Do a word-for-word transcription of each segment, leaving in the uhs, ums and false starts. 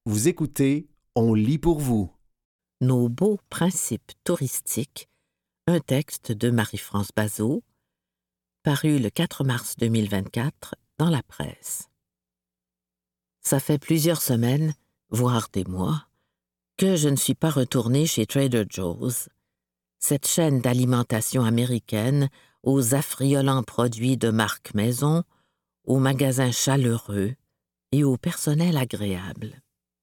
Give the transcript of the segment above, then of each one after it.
Vous écoutez, on lit pour vous. Nos beaux principes touristiques, un texte de Marie-France Bazot, paru le quatre mars deux mille vingt-quatre dans la presse. Ça fait plusieurs semaines, voire des mois, que je ne suis pas retournée chez Trader Joe's, cette chaîne d'alimentation américaine aux affriolants produits de marque maison, aux magasins chaleureux et au personnel agréable.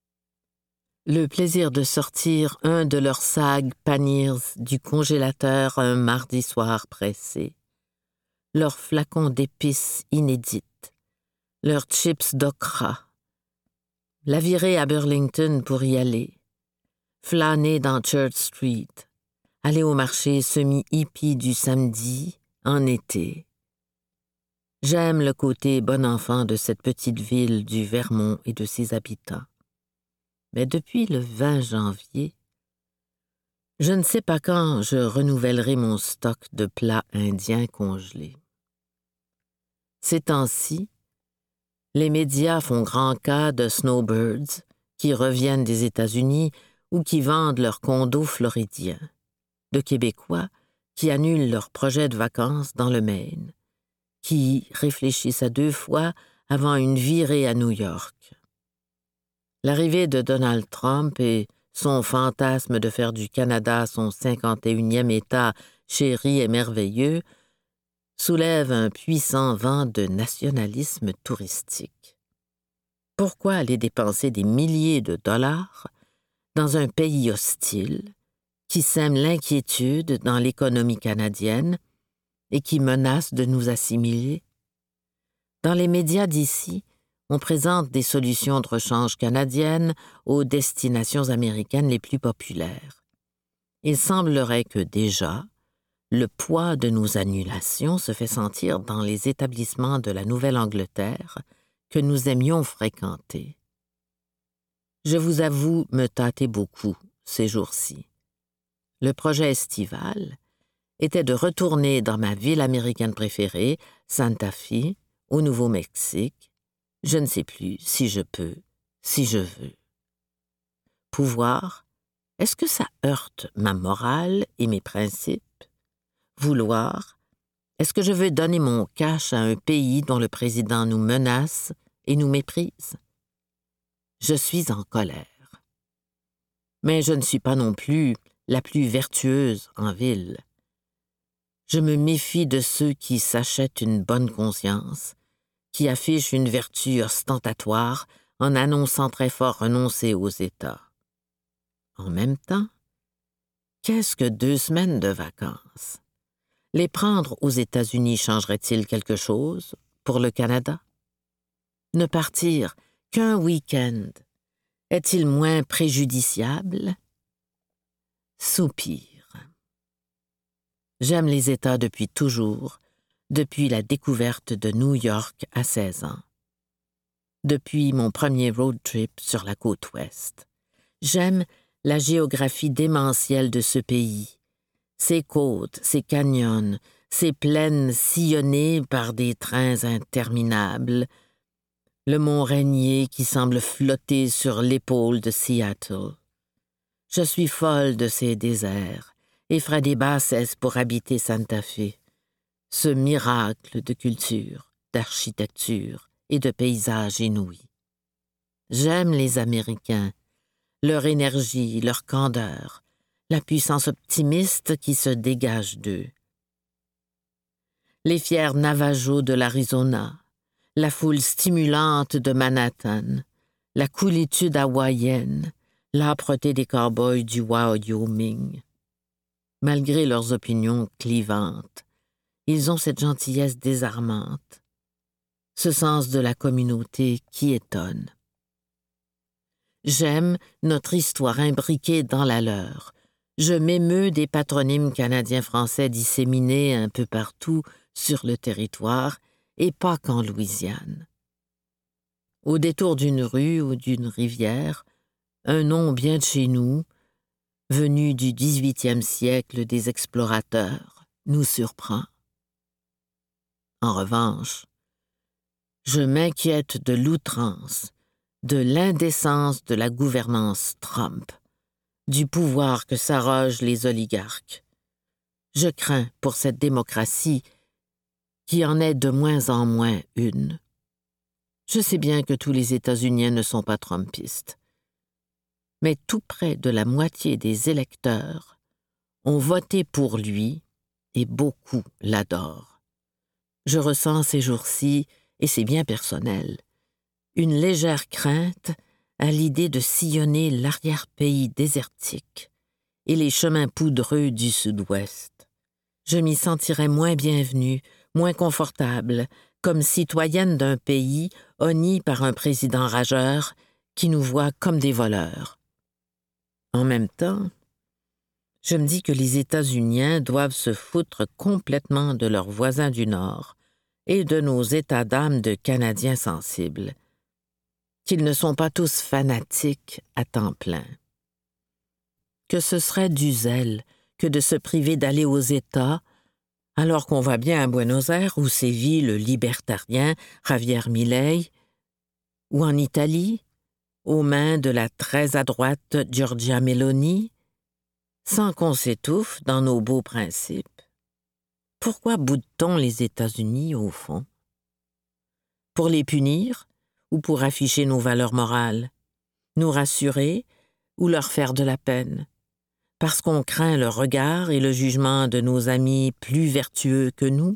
Le plaisir de sortir un de leurs sags Paniers du congélateur un mardi soir pressé, leurs flacons d'épices inédites, leurs chips d'okra, la virée à Burlington pour y aller, flâner dans Church Street, aller au marché semi-hippie du samedi, en été. J'aime le côté bon enfant de cette petite ville du Vermont et de ses habitants. Mais depuis le vingt janvier, je ne sais pas quand je renouvellerai mon stock de plats indiens congelés. Ces temps-ci, les médias font grand cas de snowbirds qui reviennent des États-Unis ou qui vendent leurs condos floridiens, de Québécois qui annulent leurs projets de vacances dans le Maine, qui réfléchissent à deux fois avant une virée à New York. L'arrivée de Donald Trump et son fantasme de faire du Canada son cinquante et unième État chéri et merveilleux soulève un puissant vent de nationalisme touristique. Pourquoi aller dépenser des milliers de dollars dans un pays hostile qui sème l'inquiétude dans l'économie canadienne et qui menace de nous assimiler? Dans les médias d'ici, on présente des solutions de rechange canadiennes aux destinations américaines les plus populaires. Il semblerait que déjà, le poids de nos annulations se fait sentir dans les établissements de la Nouvelle-Angleterre que nous aimions fréquenter. Je vous avoue me tâter beaucoup ces jours-ci. Le projet estival était de retourner dans ma ville américaine préférée, Santa Fe, au Nouveau-Mexique. Je ne sais plus si je peux, si je veux. Pouvoir, est-ce que ça heurte ma morale et mes principes? Vouloir, est-ce que je veux donner mon cash à un pays dont le président nous menace et nous méprise? Je suis en colère. Mais je ne suis pas non plus la plus vertueuse en ville. Je me méfie de ceux qui s'achètent une bonne conscience, qui affiche une vertu ostentatoire en annonçant très fort renoncer aux États. En même temps, qu'est-ce que deux semaines de vacances? Les prendre aux États-Unis changerait-il quelque chose pour le Canada? Ne partir qu'un week-end est-il moins préjudiciable? Soupir. J'aime les États depuis toujours, depuis la découverte de New York à seize ans. Depuis mon premier road trip sur la côte ouest. J'aime la géographie démentielle de ce pays, ses côtes, ses canyons, ses plaines sillonnées par des trains interminables, le mont Rainier qui semble flotter sur l'épaule de Seattle. Je suis folle de ces déserts et ferai des bassesses pour habiter Santa Fe. Ce miracle de culture, d'architecture et de paysages inouïs. J'aime les Américains, leur énergie, leur candeur, la puissance optimiste qui se dégage d'eux. Les fiers Navajos de l'Arizona, la foule stimulante de Manhattan, la coolitude hawaïenne, l'âpreté des cow-boys du Wyoming. Malgré leurs opinions clivantes, ils ont cette gentillesse désarmante, ce sens de la communauté qui étonne. J'aime notre histoire imbriquée dans la leur. Je m'émeus des patronymes canadiens-français disséminés un peu partout sur le territoire et pas qu'en Louisiane. Au détour d'une rue ou d'une rivière, un nom bien de chez nous, venu du dix-huitième siècle des explorateurs, nous surprend. En revanche, je m'inquiète de l'outrance de l'indécence de la gouvernance Trump, du pouvoir que s'arrogent les oligarques. Je crains pour cette démocratie qui en est de moins en moins une. Je sais bien que tous les États-Unis ne sont pas trumpistes, mais tout près de la moitié des électeurs ont voté pour lui et beaucoup l'adorent. Je ressens ces jours-ci, et c'est bien personnel, une légère crainte à l'idée de sillonner l'arrière-pays désertique et les chemins poudreux du sud-ouest. Je m'y sentirais moins bienvenue, moins confortable, comme citoyenne d'un pays honni par un président rageur qui nous voit comme des voleurs. En même temps, je me dis que les États-Unis doivent se foutre complètement de leurs voisins du Nord et de nos états d'âme de Canadiens sensibles, qu'ils ne sont pas tous fanatiques à temps plein. Que ce serait du zèle que de se priver d'aller aux États, alors qu'on va bien à Buenos Aires où sévit le libertarien Javier Milei, ou en Italie, aux mains de la très à droite Giorgia Meloni, sans qu'on s'étouffe dans nos beaux principes. Pourquoi boude-t-on les États-Unis, au fond? Pour les punir ou pour afficher nos valeurs morales? Nous rassurer ou leur faire de la peine? Parce qu'on craint le regard et le jugement de nos amis plus vertueux que nous?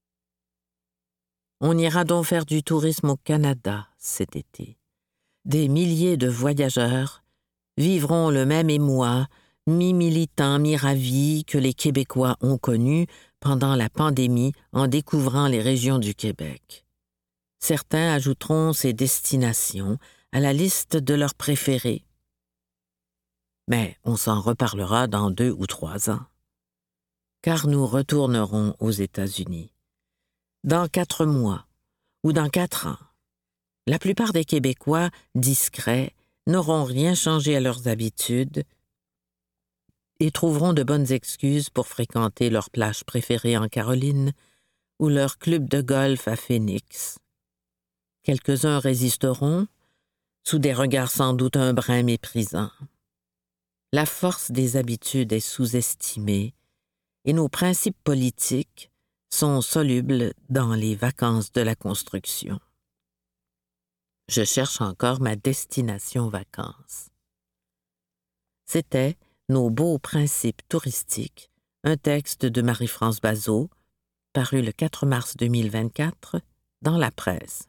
On ira donc faire du tourisme au Canada cet été. Des milliers de voyageurs vivront le même émoi, mi-militant, mi-ravi que les Québécois ont connu pendant la pandémie en découvrant les régions du Québec. Certains ajouteront ces destinations à la liste de leurs préférés. Mais on s'en reparlera dans deux ou trois ans, car nous retournerons aux États-Unis. Dans quatre mois ou dans quatre ans, la plupart des Québécois discrets n'auront rien changé à leurs habitudes et trouveront de bonnes excuses pour fréquenter leur plage préférée en Caroline ou leur club de golf à Phoenix. Quelques-uns résisteront, sous des regards sans doute un brin méprisants. La force des habitudes est sous-estimée et nos principes politiques sont solubles dans les vacances de la construction. Je cherche encore ma destination vacances. C'était Nos beaux principes touristiques, un texte de Marie-France Bazot, paru le quatre mars deux mille vingt-quatre dans la presse.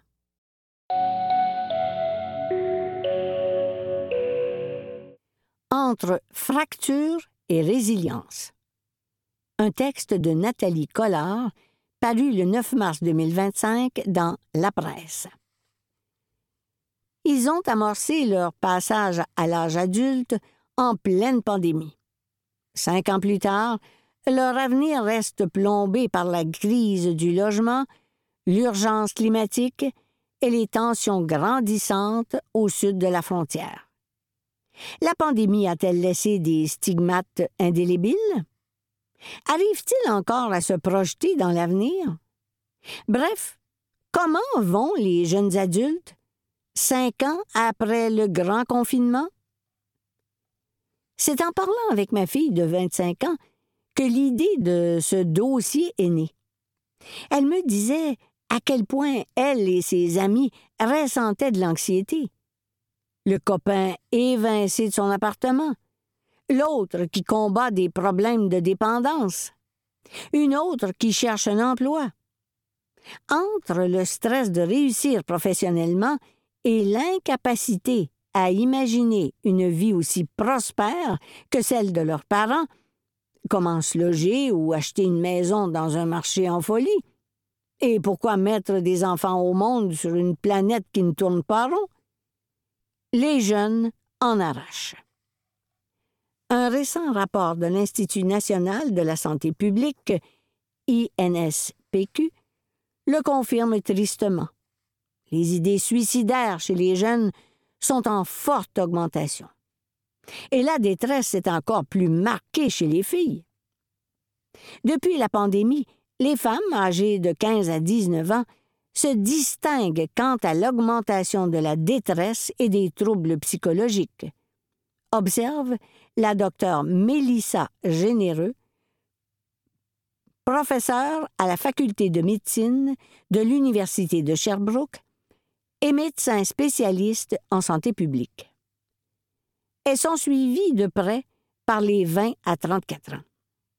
Entre fracture et résilience. Un texte de Nathalie Collard, paru le neuf mars deux mille vingt-cinq dans La Presse. Ils ont amorcé leur passage à l'âge adulte en pleine pandémie. Cinq ans plus tard, leur avenir reste plombé par la crise du logement, l'urgence climatique et les tensions grandissantes au sud de la frontière. La pandémie a-t-elle laissé des stigmates indélébiles? Arrive-t-il encore à se projeter dans l'avenir? Bref, comment vont les jeunes adultes, cinq ans après le grand confinement? C'est en parlant avec ma fille de vingt-cinq ans que l'idée de ce dossier est née. Elle me disait à quel point elle et ses amis ressentaient de l'anxiété. Le copain évincé de son appartement, l'autre qui combat des problèmes de dépendance, une autre qui cherche un emploi. Entre le stress de réussir professionnellement et l'incapacité à imaginer une vie aussi prospère que celle de leurs parents, comment se loger ou acheter une maison dans un marché en folie, et pourquoi mettre des enfants au monde sur une planète qui ne tourne pas rond? Les jeunes en arrachent. Un récent rapport de l'Institut national de la santé publique, I N S P Q, le confirme tristement. Les idées suicidaires chez les jeunes sont en forte augmentation. Et la détresse est encore plus marquée chez les filles. Depuis la pandémie, les femmes âgées de quinze à dix-neuf ans se distingue quant à l'augmentation de la détresse et des troubles psychologiques. Observe la docteure Mélissa Généreux, professeure à la faculté de médecine de l'Université de Sherbrooke et médecin spécialiste en santé publique. Elles sont suivies de près par les vingt à trente-quatre ans.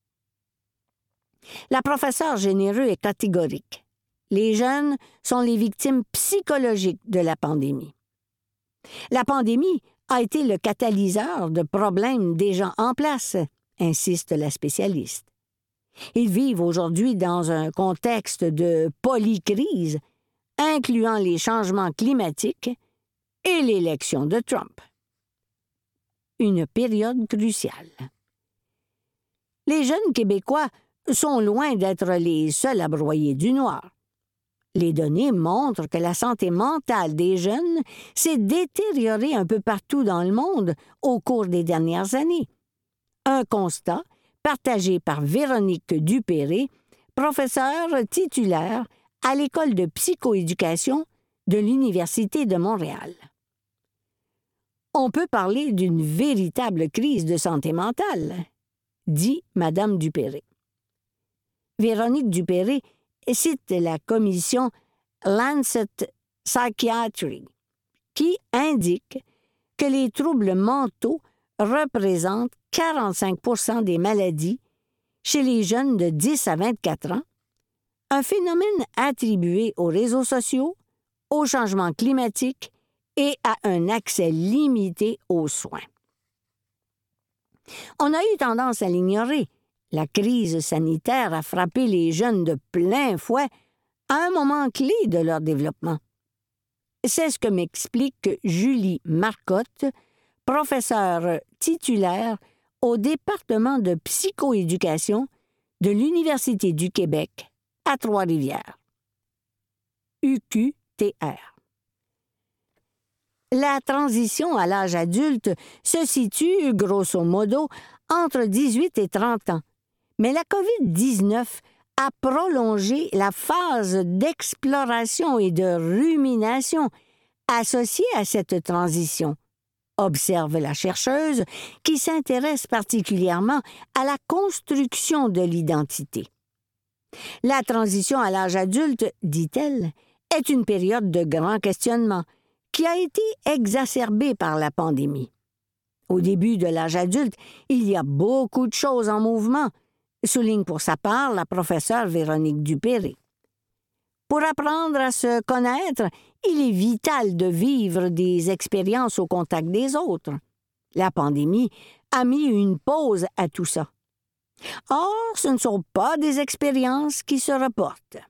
La professeure Généreux est catégorique. Les jeunes sont les victimes psychologiques de la pandémie. La pandémie a été le catalyseur de problèmes déjà en place, insiste la spécialiste. Ils vivent aujourd'hui dans un contexte de polycrise, incluant les changements climatiques et l'élection de Trump. Une période cruciale. Les jeunes Québécois sont loin d'être les seuls à broyer du noir. Les données montrent que la santé mentale des jeunes s'est détériorée un peu partout dans le monde au cours des dernières années. Un constat partagé par Véronique Dupéré, professeure titulaire à l'École de psychoéducation de l'Université de Montréal. On peut parler d'une véritable crise de santé mentale, dit Madame Dupéré. Véronique Dupéré cite la commission Lancet Psychiatry, qui indique que les troubles mentaux représentent quarante-cinq pour cent des maladies chez les jeunes de dix à vingt-quatre ans, un phénomène attribué aux réseaux sociaux, au changement climatique et à un accès limité aux soins. On a eu tendance à l'ignorer. La crise sanitaire a frappé les jeunes de plein fouet à un moment clé de leur développement. C'est ce que m'explique Julie Marcotte, professeure titulaire au département de psychoéducation de l'Université du Québec à Trois-Rivières. U Q T R. La transition à l'âge adulte se situe, grosso modo, entre dix-huit et trente ans. Mais la covid dix-neuf a prolongé la phase d'exploration et de rumination associée à cette transition, observe la chercheuse qui s'intéresse particulièrement à la construction de l'identité. La transition à l'âge adulte, dit-elle, est une période de grands questionnements qui a été exacerbée par la pandémie. Au début de l'âge adulte, il y a beaucoup de choses en mouvement, souligne pour sa part la professeure Véronique Dupéré. Pour apprendre à se connaître, il est vital de vivre des expériences au contact des autres. La pandémie a mis une pause à tout ça. Or, ce ne sont pas des expériences qui se reportent.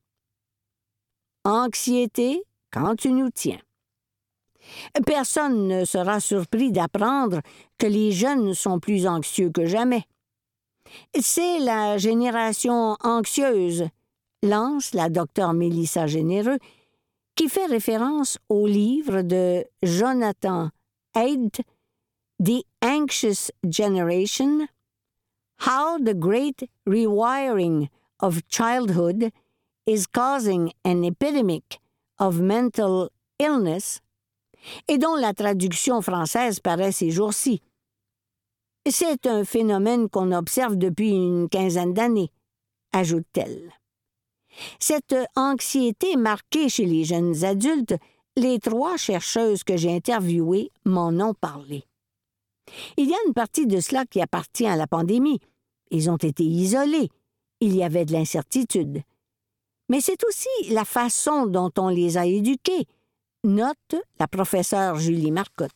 Anxiété quand tu nous tiens. Personne ne sera surpris d'apprendre que les jeunes sont plus anxieux que jamais. C'est la génération anxieuse, lance la docteure Mélissa Généreux, qui fait référence au livre de Jonathan Haidt, The Anxious Generation, How the Great Rewiring of Childhood is Causing an Epidemic of Mental Illness, et dont la traduction française paraît ces jours-ci. C'est un phénomène qu'on observe depuis une quinzaine d'années, ajoute-t-elle. Cette anxiété marquée chez les jeunes adultes, les trois chercheuses que j'ai interviewées m'en ont parlé. Il y a une partie de cela qui appartient à la pandémie. Ils ont été isolés. Il y avait de l'incertitude. Mais c'est aussi la façon dont on les a éduqués, note la professeure Julie Marcotte.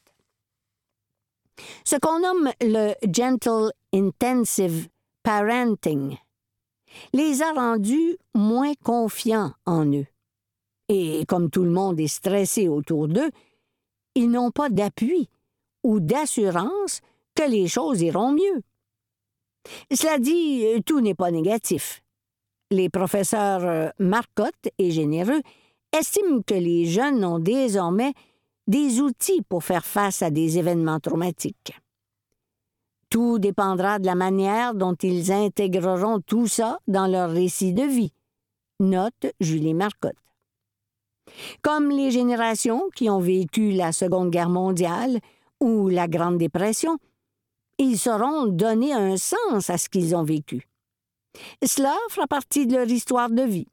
Ce qu'on nomme le Gentle Intensive Parenting les a rendus moins confiants en eux. Et comme tout le monde est stressé autour d'eux, ils n'ont pas d'appui ou d'assurance que les choses iront mieux. Cela dit, tout n'est pas négatif. Les professeurs Marcotte et Généreux estiment que les jeunes ont désormais des outils pour faire face à des événements traumatiques. Tout dépendra de la manière dont ils intégreront tout ça dans leur récit de vie, note Julie Marcotte. Comme les générations qui ont vécu la Seconde Guerre mondiale ou la Grande Dépression, ils sauront donner un sens à ce qu'ils ont vécu. Cela fera partie de leur histoire de vie.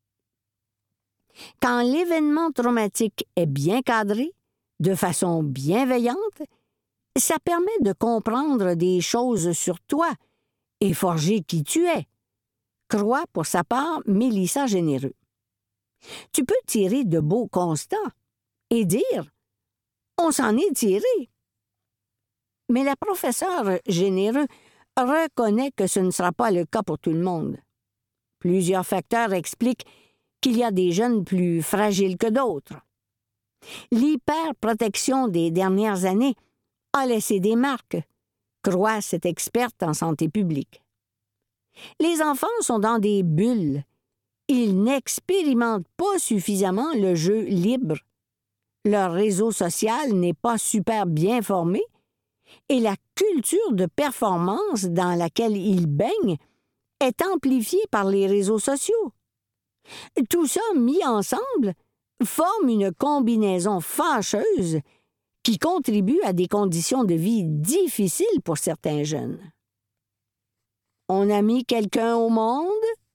Quand l'événement traumatique est bien cadré, de façon bienveillante, ça permet de comprendre des choses sur toi et forger qui tu es, croit pour sa part Mélissa Généreux. Tu peux tirer de beaux constats et dire « on s'en est tiré ». Mais la professeure Généreux reconnaît que ce ne sera pas le cas pour tout le monde. Plusieurs facteurs expliquent qu'il y a des jeunes plus fragiles que d'autres. L'hyperprotection des dernières années a laissé des marques, croit cette experte en santé publique. Les enfants sont dans des bulles. Ils n'expérimentent pas suffisamment le jeu libre. Leur réseau social n'est pas super bien formé et la culture de performance dans laquelle ils baignent est amplifiée par les réseaux sociaux. Tout ça mis ensemble forme une combinaison fâcheuse qui contribue à des conditions de vie difficiles pour certains jeunes. On a mis quelqu'un au monde?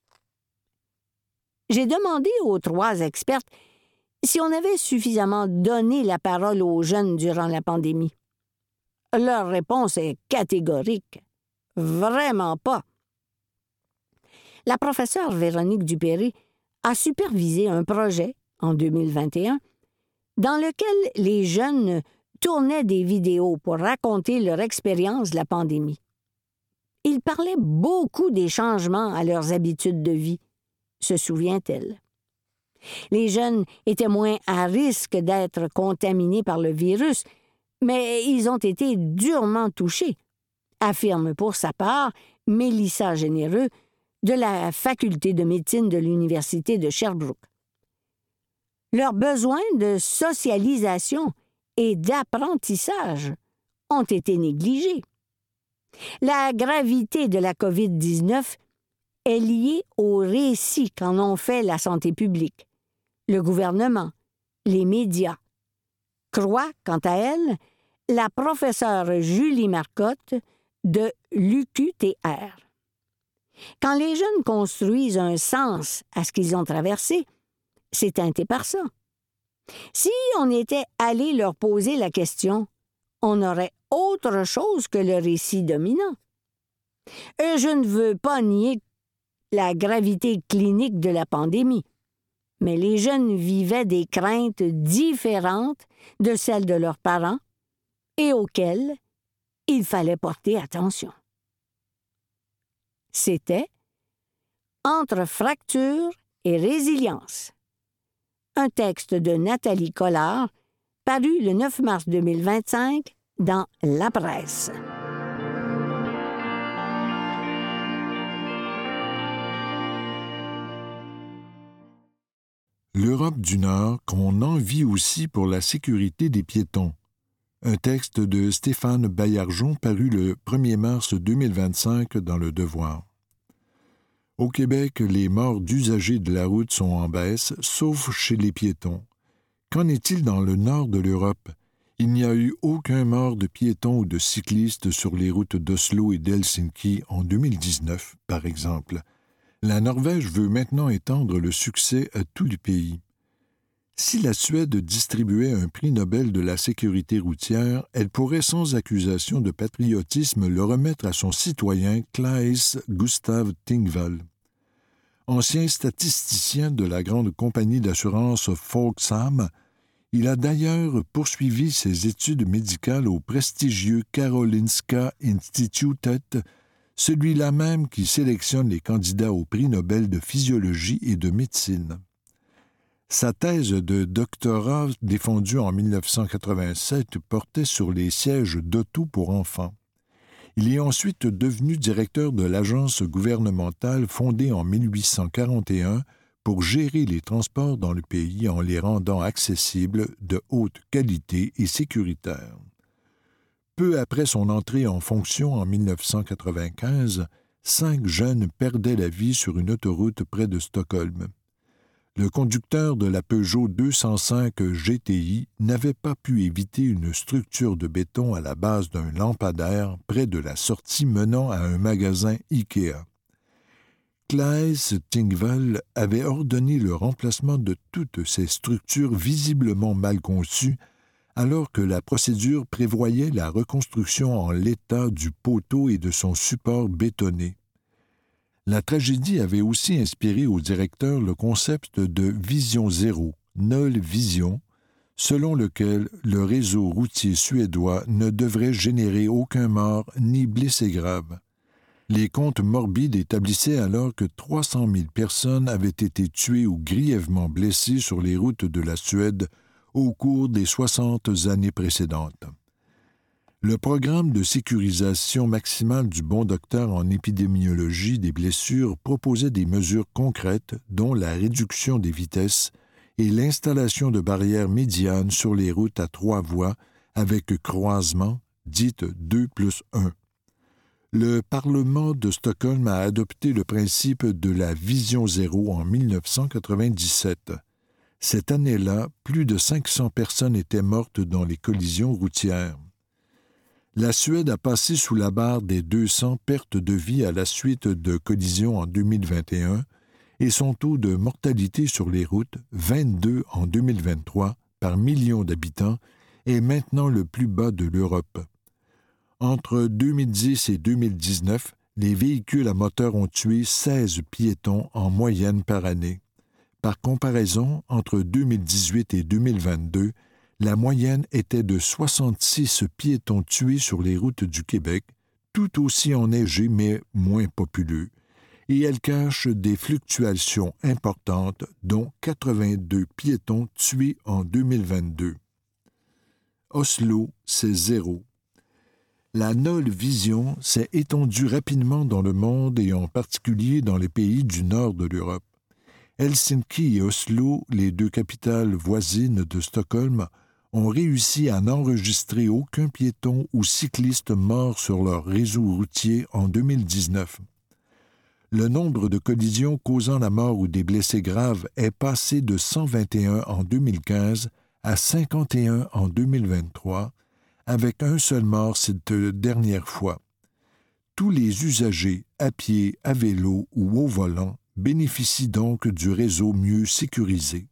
J'ai demandé aux trois expertes si on avait suffisamment donné la parole aux jeunes durant la pandémie. Leur réponse est catégorique. Vraiment pas. La professeure Véronique Dupéré a supervisé un projet, en deux mille vingt et un, dans lequel les jeunes tournaient des vidéos pour raconter leur expérience de la pandémie. Ils parlaient beaucoup des changements à leurs habitudes de vie, se souvient-elle. Les jeunes étaient moins à risque d'être contaminés par le virus, mais ils ont été durement touchés, affirme pour sa part Mélissa Généreux de la Faculté de médecine de l'Université de Sherbrooke. Leurs besoins de socialisation et d'apprentissage ont été négligés. La gravité de la covid dix-neuf est liée au récit qu'en ont fait la santé publique, le gouvernement, les médias. Croit, quant à elle, la professeure Julie Marcotte de l'U Q T R. Quand les jeunes construisent un sens à ce qu'ils ont traversé, c'est teinté par ça. Si on était allé leur poser la question, on aurait autre chose que le récit dominant. Et je ne veux pas nier la gravité clinique de la pandémie, mais les jeunes vivaient des craintes différentes de celles de leurs parents et auxquelles il fallait porter attention. C'était Entre fracture et résilience. Un texte de Nathalie Collard, paru le neuf mars deux mille vingt-cinq dans La Presse. L'Europe du Nord qu'on envie aussi pour la sécurité des piétons. Un texte de Stéphane Baillargeon paru le premier mars deux mille vingt-cinq dans Le Devoir. Au Québec, les morts d'usagers de la route sont en baisse, sauf chez les piétons. Qu'en est-il dans le nord de l'Europe? Il n'y a eu aucun mort de piétons ou de cyclistes sur les routes d'Oslo et d'Helsinki en deux mille dix-neuf, par exemple. La Norvège veut maintenant étendre le succès à tout le pays. Si la Suède distribuait un prix Nobel de la sécurité routière, elle pourrait sans accusation de patriotisme le remettre à son citoyen Claes Gustav Tingvall. Ancien statisticien de la grande compagnie d'assurance Folksam, il a d'ailleurs poursuivi ses études médicales au prestigieux Karolinska Institutet, celui-là même qui sélectionne les candidats au prix Nobel de physiologie et de médecine. Sa thèse de doctorat défendue en dix-neuf cent quatre-vingt-sept portait sur les sièges d'auto pour enfants. Il est ensuite devenu directeur de l'agence gouvernementale fondée en mille huit cent quarante et un pour gérer les transports dans le pays en les rendant accessibles, de haute qualité et sécuritaires. Peu après son entrée en fonction en dix-neuf cent quatre-vingt-quinze, cinq jeunes perdaient la vie sur une autoroute près de Stockholm. Le conducteur de la Peugeot deux cent cinq G T I n'avait pas pu éviter une structure de béton à la base d'un lampadaire près de la sortie menant à un magasin Ikea. Claes Tingvall avait ordonné le remplacement de toutes ces structures visiblement mal conçues, alors que la procédure prévoyait la reconstruction en l'état du poteau et de son support bétonné. La tragédie avait aussi inspiré au directeur le concept de vision zéro, null vision, selon lequel le réseau routier suédois ne devrait générer aucun mort ni blessé grave. Les comptes morbides établissaient alors que trois cent mille personnes avaient été tuées ou grièvement blessées sur les routes de la Suède au cours des soixante années précédentes. Le programme de sécurisation maximale du bon docteur en épidémiologie des blessures proposait des mesures concrètes, dont la réduction des vitesses et l'installation de barrières médianes sur les routes à trois voies avec croisement, dites deux plus un. Le Parlement de Stockholm a adopté le principe de la vision zéro en mille neuf cent quatre-vingt-dix-sept. Cette année-là, plus de cinq cents personnes étaient mortes dans les collisions routières. La Suède a passé sous la barre des deux cents pertes de vie à la suite de collisions en deux mille vingt et un et son taux de mortalité sur les routes, vingt-deux en deux mille vingt-trois, par million d'habitants, est maintenant le plus bas de l'Europe. Entre deux mille dix et deux mille dix-neuf, les véhicules à moteur ont tué seize piétons en moyenne par année. Par comparaison, entre deux mille dix-huit et deux mille vingt-deux, la moyenne était de soixante-six piétons tués sur les routes du Québec, tout aussi enneigées mais moins populeux, et elle cache des fluctuations importantes, dont quatre-vingt-deux piétons tués en deux mille vingt-deux. Oslo, c'est zéro. La null vision s'est étendue rapidement dans le monde et en particulier dans les pays du nord de l'Europe. Helsinki et Oslo, les deux capitales voisines de Stockholm, ont réussi à n'enregistrer aucun piéton ou cycliste mort sur leur réseau routier en deux mille dix-neuf. Le nombre de collisions causant la mort ou des blessés graves est passé de cent vingt et un en deux mille quinze à cinquante et un en deux mille vingt-trois, avec un seul mort cette dernière fois. Tous les usagers, à pied, à vélo ou au volant, bénéficient donc du réseau mieux sécurisé.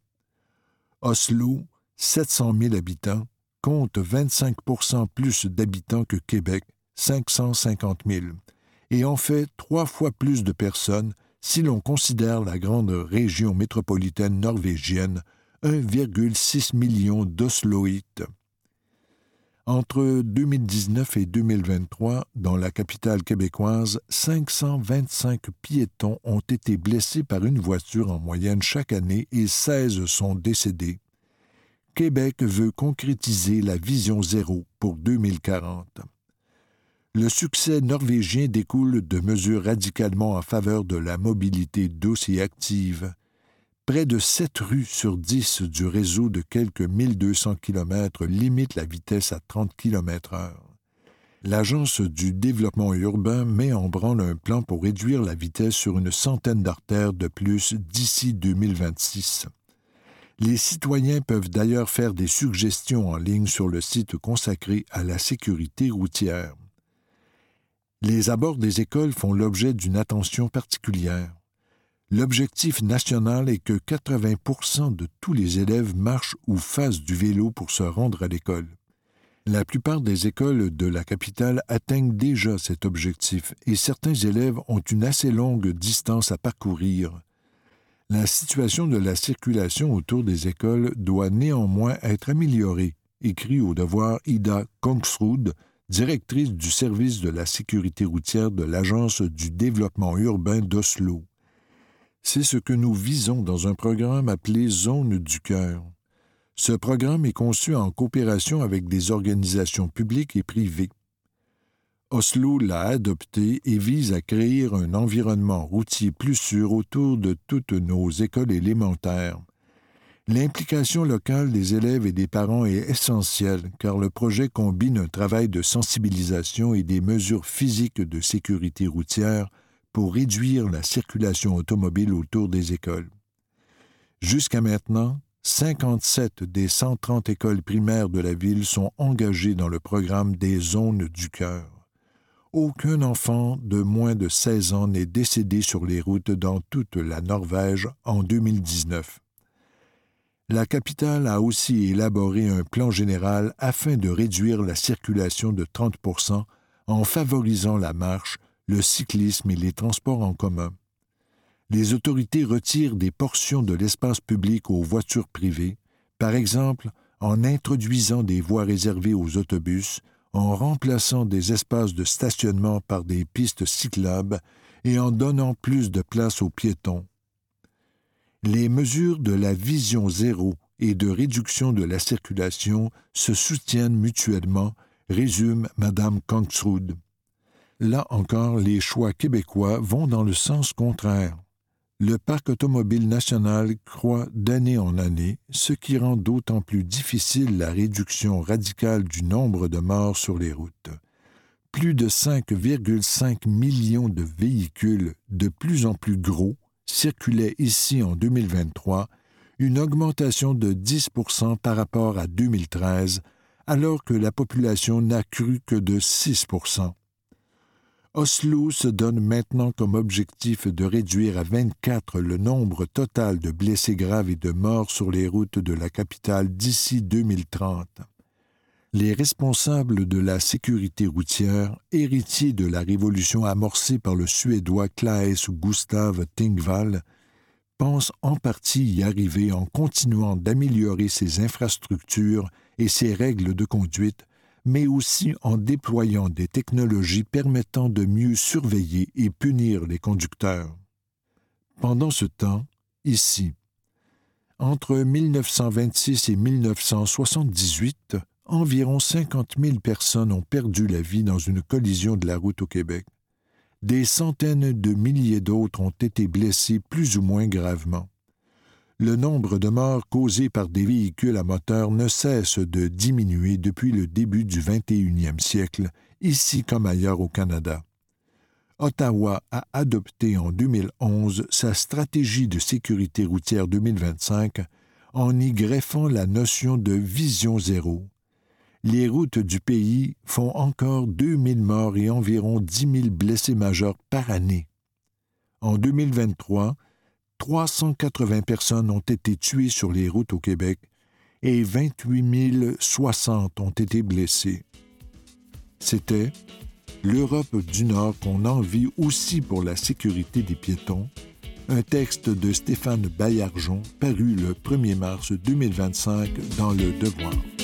Oslo, sept cent mille habitants, compte vingt-cinq pour cent plus d'habitants que Québec, cinq cent cinquante mille, et en fait trois fois plus de personnes si l'on considère la grande région métropolitaine norvégienne, un virgule six million d'Osloïtes. Entre deux mille dix-neuf et deux mille vingt-trois, dans la capitale québécoise, cinq cent vingt-cinq piétons ont été blessés par une voiture en moyenne chaque année et seize sont décédés. Québec veut concrétiser la vision zéro pour deux mille quarante. Le succès norvégien découle de mesures radicalement en faveur de la mobilité douce et active. Près de sept rues sur dix du réseau de quelques mille deux cents kilomètres limitent la vitesse à trente kilomètres heure. L'Agence du développement urbain met en branle un plan pour réduire la vitesse sur une centaine d'artères de plus d'ici deux mille vingt-six. Les citoyens peuvent d'ailleurs faire des suggestions en ligne sur le site consacré à la sécurité routière. Les abords des écoles font l'objet d'une attention particulière. L'objectif national est que quatre-vingts pour cent de tous les élèves marchent ou fassent du vélo pour se rendre à l'école. La plupart des écoles de la capitale atteignent déjà cet objectif et certains élèves ont une assez longue distance à parcourir. La situation de la circulation autour des écoles doit néanmoins être améliorée, écrit au devoir Ida Kongsrud, directrice du service de la sécurité routière de l'Agence du développement urbain d'Oslo. C'est ce que nous visons dans un programme appelé Zone du cœur. Ce programme est conçu en coopération avec des organisations publiques et privées. Oslo l'a adopté et vise à créer un environnement routier plus sûr autour de toutes nos écoles élémentaires. L'implication locale des élèves et des parents est essentielle car le projet combine un travail de sensibilisation et des mesures physiques de sécurité routière pour réduire la circulation automobile autour des écoles. Jusqu'à maintenant, cinquante-sept des cent trente écoles primaires de la ville sont engagées dans le programme des zones du cœur. Aucun enfant de moins de seize ans n'est décédé sur les routes dans toute la Norvège en deux mille dix-neuf. La capitale a aussi élaboré un plan général afin de réduire la circulation de trente pour cent en favorisant la marche, le cyclisme et les transports en commun. Les autorités retirent des portions de l'espace public aux voitures privées, par exemple en introduisant des voies réservées aux autobus, en remplaçant des espaces de stationnement par des pistes cyclables et en donnant plus de place aux piétons. Les mesures de la vision zéro et de réduction de la circulation se soutiennent mutuellement, résume Mme Kongsrud. Là encore, les choix québécois vont dans le sens contraire. Le parc automobile national croît d'année en année, ce qui rend d'autant plus difficile la réduction radicale du nombre de morts sur les routes. Plus de cinq virgule cinq millions de véhicules de plus en plus gros circulaient ici en deux mille vingt-trois, une augmentation de dix pour cent par rapport à deux mille treize, alors que la population n'a cru que de six pour cent. Oslo se donne maintenant comme objectif de réduire à vingt-quatre le nombre total de blessés graves et de morts sur les routes de la capitale d'ici deux mille trente. Les responsables de la sécurité routière, héritiers de la révolution amorcée par le Suédois Claes Gustav Tingvall, pensent en partie y arriver en continuant d'améliorer ses infrastructures et ses règles de conduite, mais aussi en déployant des technologies permettant de mieux surveiller et punir les conducteurs. Pendant ce temps, ici, entre mille neuf cent vingt-six et mille neuf cent soixante-dix-huit, environ cinquante mille personnes ont perdu la vie dans une collision de la route au Québec. Des centaines de milliers d'autres ont été blessés plus ou moins gravement. Le nombre de morts causés par des véhicules à moteur ne cesse de diminuer depuis le début du vingt et unième siècle, ici comme ailleurs au Canada. Ottawa a adopté en deux mille onze sa stratégie de sécurité routière deux mille vingt-cinq en y greffant la notion de vision zéro. Les routes du pays font encore deux mille morts et environ dix mille blessés majeurs par année. En deux mille vingt-trois, trois cent quatre-vingts personnes ont été tuées sur les routes au Québec et vingt-huit mille soixante ont été blessées. C'était l'Europe du Nord qu'on envie aussi pour la sécurité des piétons, un texte de Stéphane Baillargeon paru le premier mars deux mille vingt-cinq dans Le Devoir.